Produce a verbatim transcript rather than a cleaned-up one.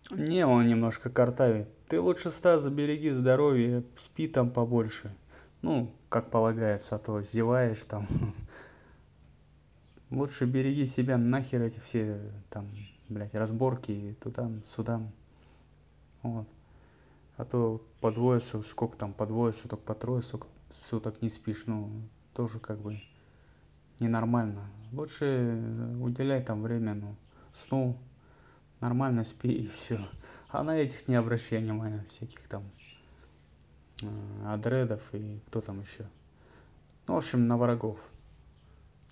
Не, он немножко картавит. Ты лучше Стаса береги здоровье, спи там побольше. Ну, как полагается, а то зеваешь там. Лучше береги себя, нахер эти все там, блядь, разборки туда-сюда. Вот. А то по двое суток, сколько там, по двое суток, по трое суток, суток не спишь, ну, тоже как бы ненормально. Лучше уделяй там время, ну, сну, нормально спи и все. А на этих не обращай внимания, всяких там э, адредов и кто там еще. Ну, в общем, на врагов.